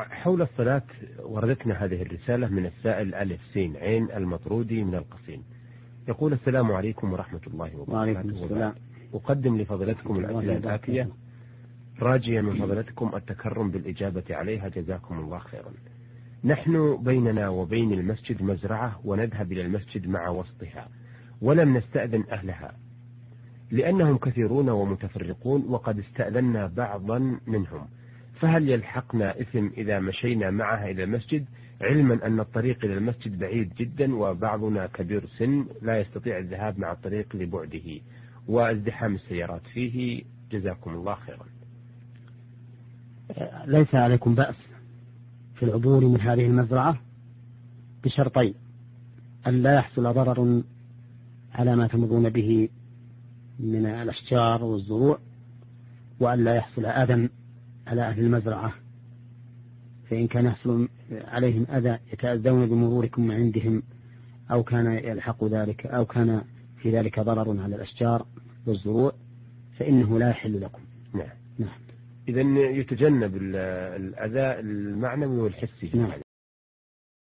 حول الصلاة وردتنا هذه الرسالة من السائل ألف سين عين المطرودي من القصيم. يقول: السلام عليكم ورحمة الله وبركاته. وعليكم السلام. أقدم لفضلتكم الأسئلة الآتية راجيا من فضلتكم التكرم بالإجابة عليها، جزاكم الله خيرا. نحن بيننا وبين المسجد مزرعة، ونذهب إلى المسجد مع وسطها، ولم نستأذن أهلها لأنهم كثيرون ومتفرقون، وقد استأذنا بعضا منهم، فهل يلحقنا إثم إذا مشينا معها إلى المسجد، علما أن الطريق إلى المسجد بعيد جدا، وبعضنا كبير سن لا يستطيع الذهاب مع الطريق لبعده وازدحام السيارات فيه، جزاكم الله خيرا. ليس عليكم بأس في العبور من هذه المزرعة بشرطين: أن لا يحصل ضرر على ما تمرون به من الأشجار والزروع، وأن لا يحصل أذى على أهل المزرعة، فإن كان يحصل عليهم أذى يتأذون بمروركم عندهم، أو كان يلحق ذلك، أو كان في ذلك ضرر على الأشجار والزروع، فإنه لا يحل لكم. نعم. إذن يتجنب الأذى المعنوي والحسي. نعم.